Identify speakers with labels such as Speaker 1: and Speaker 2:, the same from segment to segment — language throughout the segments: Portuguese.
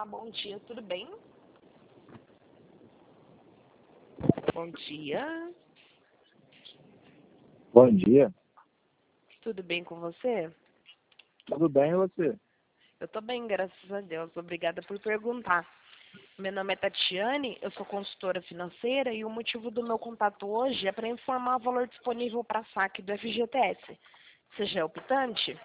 Speaker 1: Olá, bom dia, tudo bem? Bom dia,
Speaker 2: Bom dia.
Speaker 1: tudo bem com você?
Speaker 2: Tudo bem, e você?
Speaker 1: Eu tô bem, graças a Deus. Obrigada por perguntar. Meu nome é Tatiane, eu sou consultora financeira e o motivo do meu contato hoje é para informar o valor disponível para saque do FGTS. Você já é optante?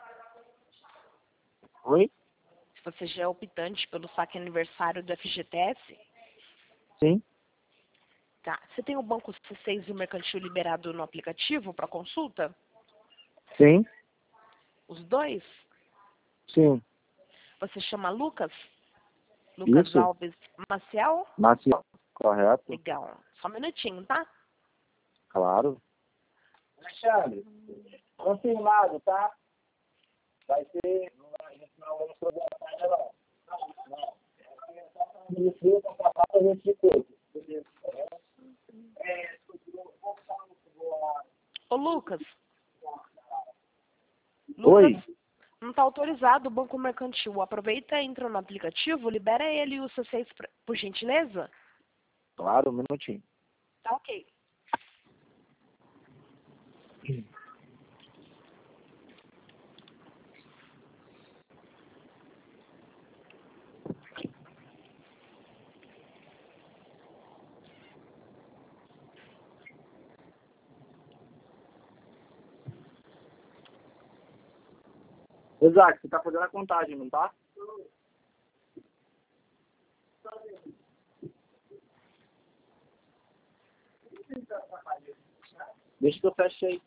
Speaker 2: Oi?
Speaker 1: Se você já é optante pelo saque aniversário do FGTS,
Speaker 2: Sim?
Speaker 1: tá. Você tem o Banco C6 e o Mercantil liberado no aplicativo para consulta?
Speaker 2: Sim?
Speaker 1: Os dois?
Speaker 2: Sim.
Speaker 1: Você chama Lucas? Lucas
Speaker 2: Isso?
Speaker 1: Alves Maciel?
Speaker 2: Maciel. Correto?
Speaker 1: Legal. Só um minutinho, tá?
Speaker 2: Claro. Alexandre, confirmado, tá? Vai ser... Não vamos fazer a tarde, não. Não. De frio, com sapato, a gente ficou.
Speaker 1: Ô, Lucas.
Speaker 2: Oi?
Speaker 1: Lucas, não tá autorizado o Banco Mercantil. Aproveita, entra no aplicativo, libera ele e o C6, por gentileza.
Speaker 2: Claro, um minutinho.
Speaker 1: Tá ok.
Speaker 2: Exato, você tá fazendo a contagem, não tá? Deixa que eu feche aí.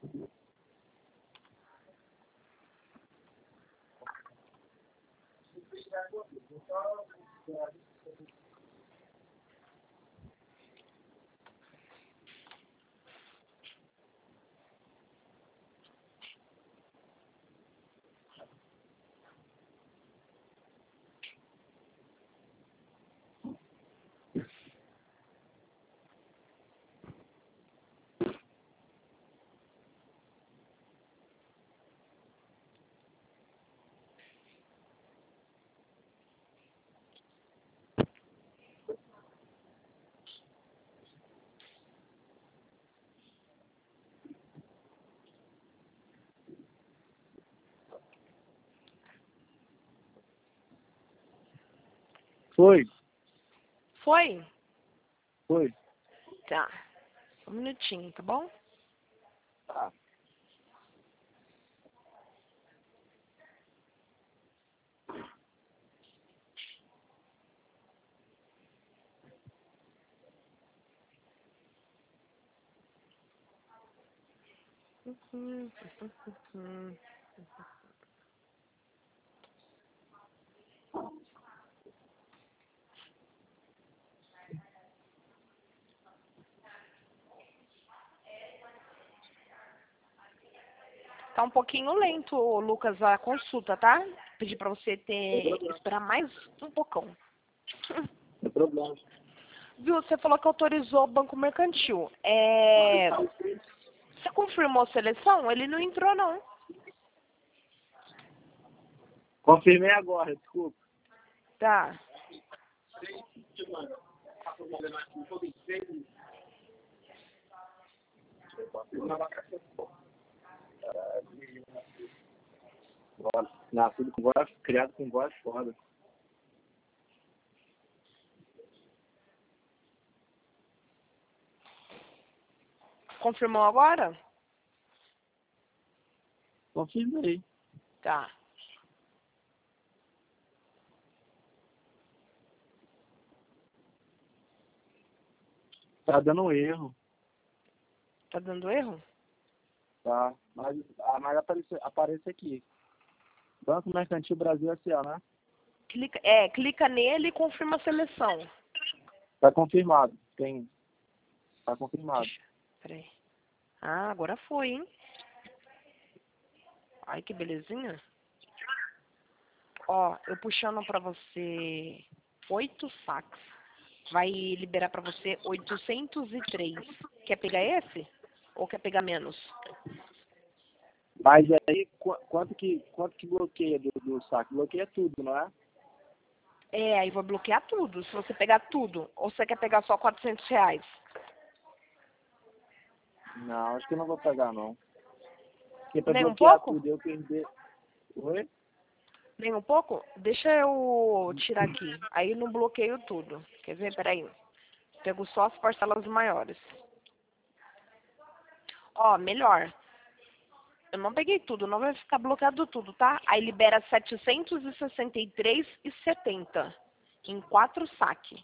Speaker 2: Foi?
Speaker 1: Foi?
Speaker 2: Foi.
Speaker 1: Tá. Um minutinho, tá bom?
Speaker 2: Tá.
Speaker 1: Tá um pouquinho lento, Lucas, a consulta, tá? Pedir pra você esperar mais um pocão.
Speaker 2: Não tem problema.
Speaker 1: Viu, você falou que autorizou o Banco Mercantil. Você confirmou a seleção? Ele não entrou, não.
Speaker 2: Confirmei agora, desculpa.
Speaker 1: Tá.
Speaker 2: Nascido com voz, criado com voz foda.
Speaker 1: Confirmou agora?
Speaker 2: Confirmei.
Speaker 1: Tá.
Speaker 2: Tá dando um erro,
Speaker 1: Tá dando erro?
Speaker 2: tá? Mas aparece aqui. Banco Mercantil Brasil S.A., né?
Speaker 1: Clica nele e confirma a seleção.
Speaker 2: Tá confirmado. Tá confirmado.
Speaker 1: Peraí. Ah, agora foi, hein? Ai, que belezinha. Ó, eu puxando pra você 8 saques. Vai liberar pra você 803. Quer pegar esse? Ou quer pegar menos?
Speaker 2: Mas aí, quanto que bloqueia do saque? Bloqueia tudo, não é?
Speaker 1: Aí vou bloquear tudo. Se você pegar tudo, ou você quer pegar só R$ 400?
Speaker 2: Não, acho que eu não vou pegar, não. Porque pra
Speaker 1: Nem um
Speaker 2: bloquear
Speaker 1: pouco?
Speaker 2: tudo eu perder... Oi?
Speaker 1: Nem um pouco? Deixa eu tirar aqui. Aí eu não bloqueio tudo. Quer ver? Peraí. Pego só as parcelas maiores. Ó, melhor. Eu não peguei tudo, não vai ficar bloqueado tudo, tá? Aí libera 763,70 em 4 saques.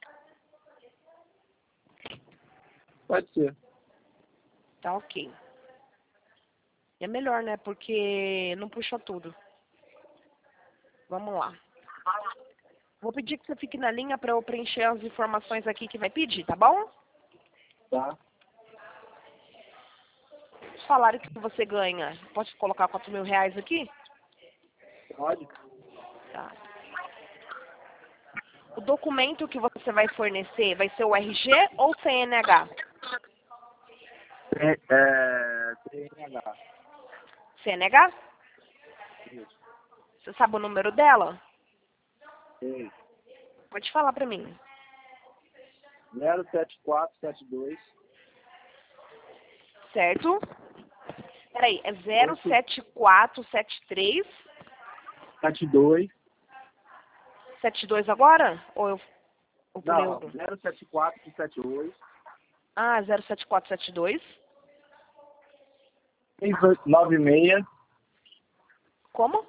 Speaker 2: Pode ser.
Speaker 1: Tá ok. É melhor, né? Porque não puxa tudo. Vamos lá. Vou pedir que você fique na linha para eu preencher as informações aqui que vai pedir, tá bom?
Speaker 2: Tá?
Speaker 1: O salário que você ganha, posso colocar R$ 4.000 aqui?
Speaker 2: Pode?
Speaker 1: Tá. O documento que você vai fornecer vai ser o RG ou CNH?
Speaker 2: CNH.
Speaker 1: CNH?
Speaker 2: Isso.
Speaker 1: Você sabe o número dela?
Speaker 2: Sei.
Speaker 1: Pode falar pra mim.
Speaker 2: 07472.
Speaker 1: Certo? Peraí, é 07473
Speaker 2: 72.
Speaker 1: 72 agora? Ou eu pulei
Speaker 2: Não,
Speaker 1: algum?
Speaker 2: 07472.
Speaker 1: Ah, 07472.
Speaker 2: 96.
Speaker 1: Como?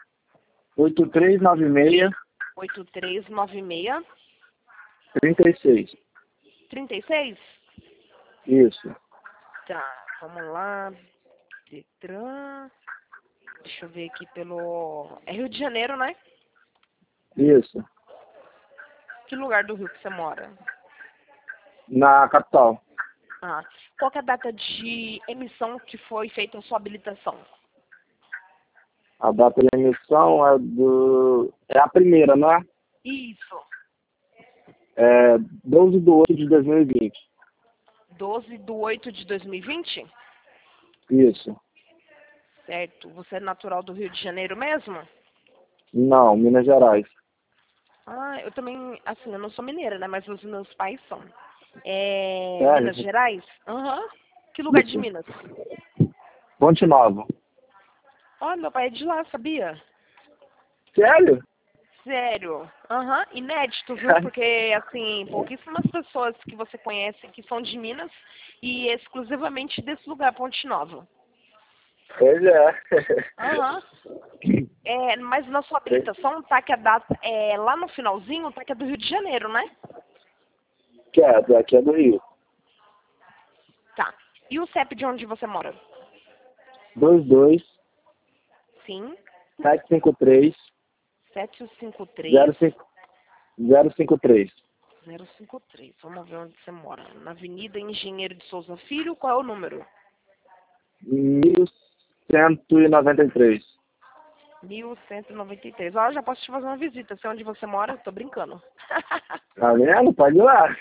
Speaker 2: 8396.
Speaker 1: 8396
Speaker 2: 36.
Speaker 1: 36?
Speaker 2: Isso.
Speaker 1: Tá, vamos lá. Detran. Deixa eu ver aqui pelo... É Rio de Janeiro, né?
Speaker 2: Isso.
Speaker 1: Que lugar do Rio que você mora?
Speaker 2: Na capital.
Speaker 1: Ah, qual que é a data de emissão que foi feita a sua habilitação?
Speaker 2: A data de emissão é a primeira, não é?
Speaker 1: Isso.
Speaker 2: É 12/8/2020.
Speaker 1: 12/8/2020?
Speaker 2: Isso.
Speaker 1: Certo. Você é natural do Rio de Janeiro mesmo?
Speaker 2: Não, Minas Gerais.
Speaker 1: Ah, eu também, assim, eu não sou mineira, né? Mas os meus pais são.
Speaker 2: Sério?
Speaker 1: Minas Gerais? Aham. Que lugar de
Speaker 2: Isso.
Speaker 1: Minas?
Speaker 2: Ponte Nova.
Speaker 1: Ó, meu pai é de lá, sabia?
Speaker 2: Sério?
Speaker 1: Sério. Aham. Inédito, viu? Porque, assim, pouquíssimas pessoas que você conhece que são de Minas e exclusivamente desse lugar, Ponte Nova.
Speaker 2: Pois é.
Speaker 1: Aham. Mas na sua habilitação tá que a data é lá no finalzinho, tá que é do Rio de Janeiro, né?
Speaker 2: Aqui é do Rio.
Speaker 1: Tá. E o CEP de onde você mora?
Speaker 2: 22
Speaker 1: Sim.
Speaker 2: 753
Speaker 1: 753
Speaker 2: 053.
Speaker 1: 053. Vamos ver onde você mora. Na Avenida Engenheiro de Souza Filho, qual é o número?
Speaker 2: 1193.
Speaker 1: 1193. Ó, já posso te fazer uma visita. Sei onde você mora? Tô brincando.
Speaker 2: Tá vendo? Pode ir lá.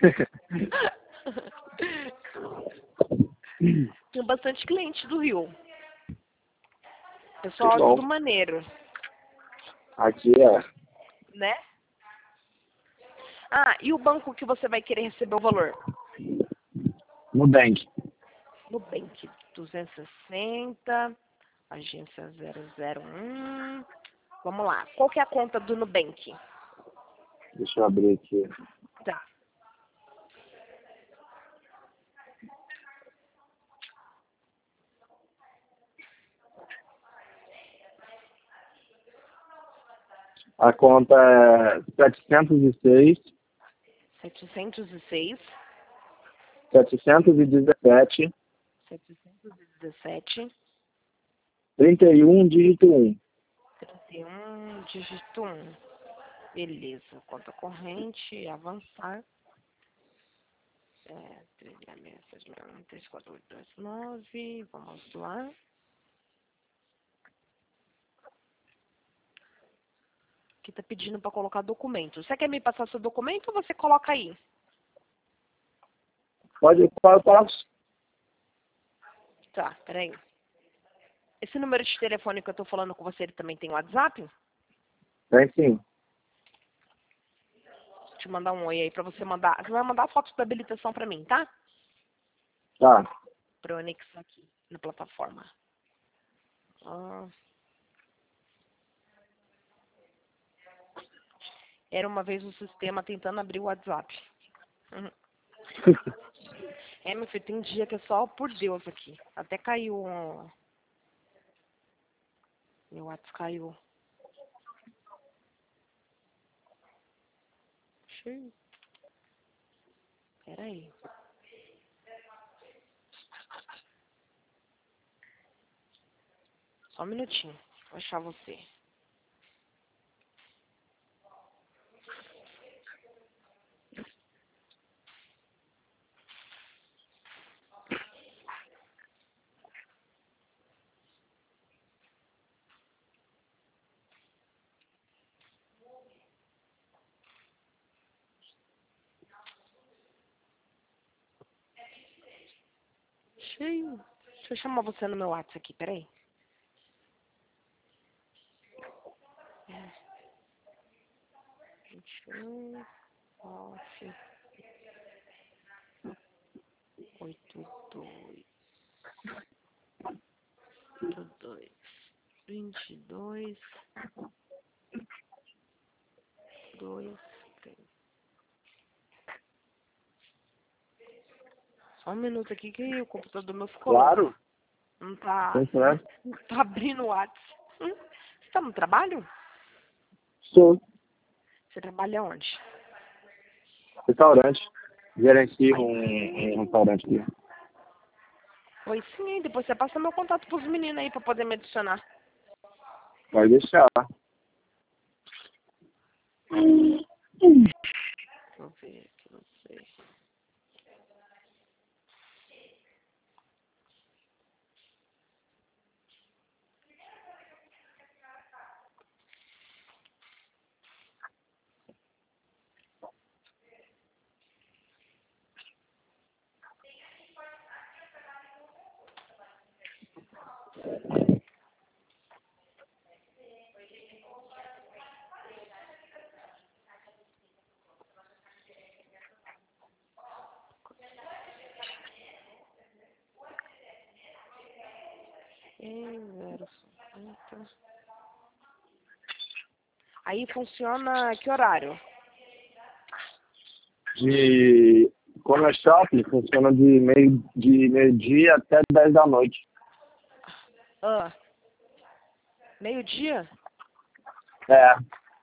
Speaker 1: Tem bastante cliente do Rio.
Speaker 2: Que
Speaker 1: Pessoal, é
Speaker 2: bom.
Speaker 1: tudo maneiro,
Speaker 2: Aqui é
Speaker 1: né? Ah, e o banco que você vai querer receber o valor?
Speaker 2: Nubank.
Speaker 1: Nubank, 260, agência 001. Vamos lá. Qual que é a conta do Nubank?
Speaker 2: Deixa eu abrir aqui.
Speaker 1: Tá.
Speaker 2: A conta é 706
Speaker 1: 706,
Speaker 2: 717
Speaker 1: 717,
Speaker 2: 31 dígito 1.
Speaker 1: 31, dígito 1. Beleza. Conta corrente, avançar. 346613429. Vamos lá. Aqui tá pedindo para colocar documento. Você quer me passar seu documento ou você coloca aí?
Speaker 2: Pode, qual eu passo?
Speaker 1: Tá, peraí. Esse número de telefone que eu tô falando com você, ele também tem WhatsApp?
Speaker 2: Tem sim.
Speaker 1: te mandar um oi aí pra você mandar. Você vai mandar a foto da habilitação pra mim, tá?
Speaker 2: Tá.
Speaker 1: Pra eu anexar aqui na plataforma. Ah. Era uma vez o sistema tentando abrir o WhatsApp. Uhum. Meu filho, tem dia que é só por Deus aqui. Até caiu. Meu WhatsApp caiu. Xiii. Pera aí. Só um minutinho. Vou achar você. Xiii. Deixa eu chamar você no meu WhatsApp aqui, peraí. 21, 9, 82, 82, 22, 2, 3. Só um minuto aqui que o computador meu ficou
Speaker 2: Claro.
Speaker 1: louco. Não tá,
Speaker 2: Tem certo.
Speaker 1: não tá abrindo o WhatsApp. Você tá no trabalho?
Speaker 2: Sou.
Speaker 1: Você trabalha onde?
Speaker 2: Restaurante. Gerencio
Speaker 1: Aí,
Speaker 2: um restaurante aqui.
Speaker 1: pois sim, hein? Depois você passa meu contato pros meninos aí pra poder me adicionar.
Speaker 2: Pode deixar.
Speaker 1: Deixa eu ver aqui, não sei. E 0,50. Aí funciona que horário?
Speaker 2: De Corner Shopping funciona de meio-dia até 10 da noite.
Speaker 1: Ah, meio-dia?
Speaker 2: É.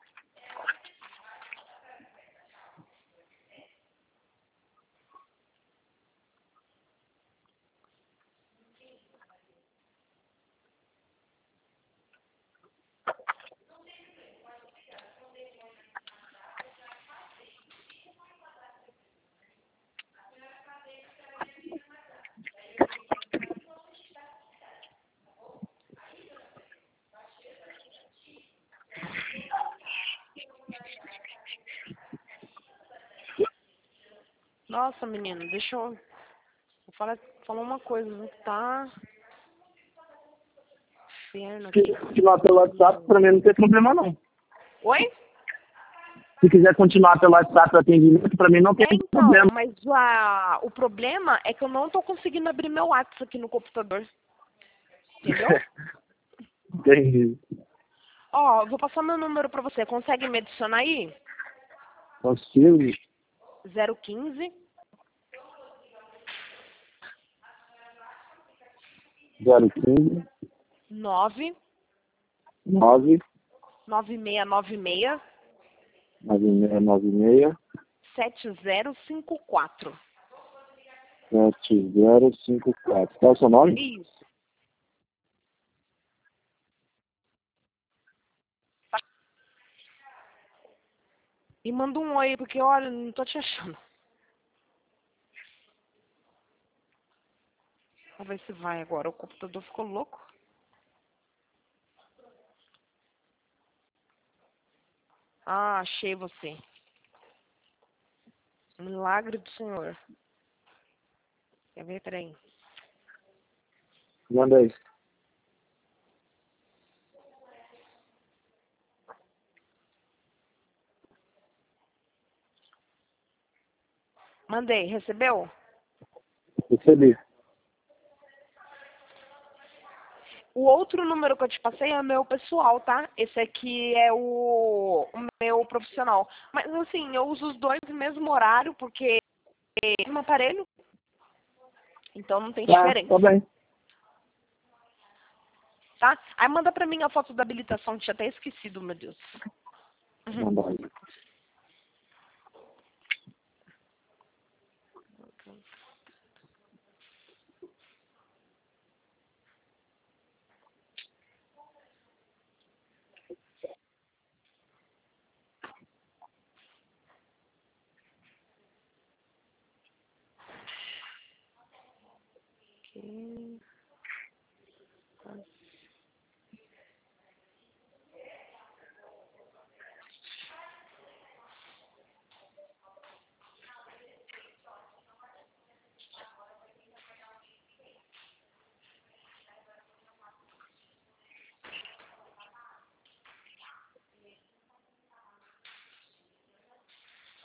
Speaker 1: Nossa, menino, deixa eu... Vou falar uma coisa, não tá... Inferno
Speaker 2: Se
Speaker 1: aqui.
Speaker 2: continuar pelo WhatsApp, pra mim não tem problema não.
Speaker 1: Oi?
Speaker 2: Se quiser continuar pelo WhatsApp o atendimento, pra mim não tem
Speaker 1: Então,
Speaker 2: problema.
Speaker 1: mas o problema é que eu não tô conseguindo abrir meu WhatsApp aqui no computador. Entendeu?
Speaker 2: Entendi.
Speaker 1: Ó, eu vou passar meu número pra você. Consegue me adicionar aí?
Speaker 2: Consigo.
Speaker 1: 015
Speaker 2: 015
Speaker 1: 9
Speaker 2: 9
Speaker 1: 9696
Speaker 2: 9696
Speaker 1: 7054.
Speaker 2: 7054. Qual é o seu nome?
Speaker 1: Isso. E manda um oi, porque olha, não tô te achando. Vamos ver se vai agora. O computador ficou louco. Ah, achei você. Milagre do Senhor. Quer ver? Peraí.
Speaker 2: Manda aí.
Speaker 1: Mandei, recebeu?
Speaker 2: Recebi.
Speaker 1: O outro número que eu te passei é o meu pessoal, tá? Esse aqui é o meu profissional. Mas assim, eu uso os dois no mesmo horário, porque é o mesmo aparelho. Então não tem diferença,
Speaker 2: Tá bem.
Speaker 1: tá? Aí manda pra mim a foto da habilitação, tinha até esquecido, meu Deus.
Speaker 2: Tá bom.
Speaker 1: Ok.